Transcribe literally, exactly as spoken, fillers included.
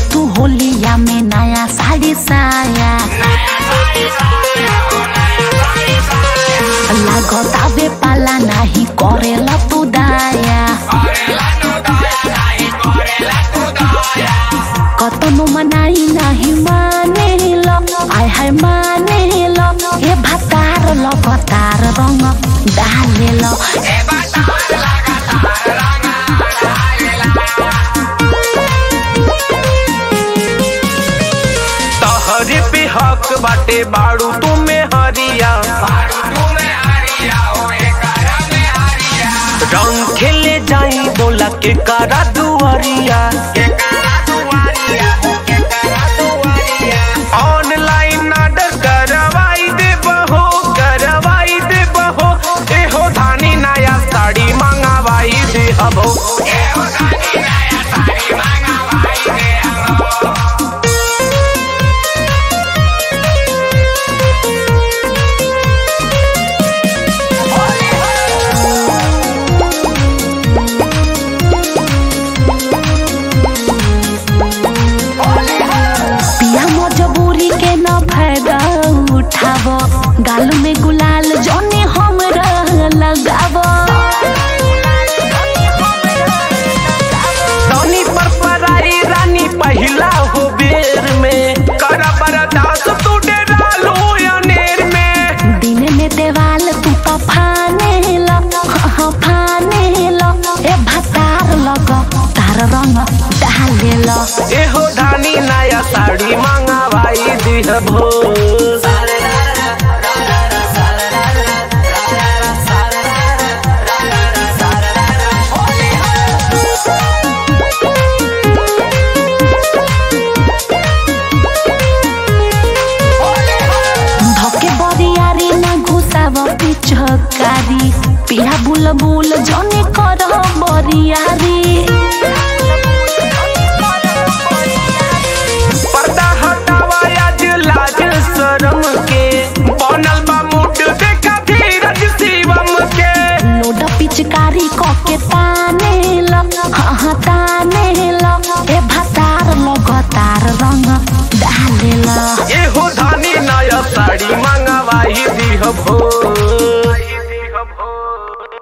तू होलिया में नया साड़ी साया लागतावे पाला नहीं करेला तू दाया कतनो मनाई नहीं माने लो आय हाय माने लो ए भतार लो भतार रंग डाले लो तहरे पे हक बाटे बाड़ू तुम्हें हरिया रंग खेले जाई बोला के करा दुआरिया ऑनलाइन ऑर्डर करवाई दे बहो करवाई दे बहो एहो धानी नया साड़ी मंगवाई दे हबो गाल में गुलाल जोने हमरा लगावो रानी पर पराई रानी पहिला हो बेर में करा बरदास तू डेरा लो अनेर में दिन में देवाल तू तो फाने लो हाँ फाने लो ए भतार लगो तार रंग डाले लो एहो धानी नया साड़ी मंगवाई दिहबो पिछकारी पिया बुलबुल जने कर बरियारी पर्दा हटावा आज लाज शरम के बनल बा मूड देखा धीरज शिवम के लोड पिचकारी को के ताने लो हाँ हाँ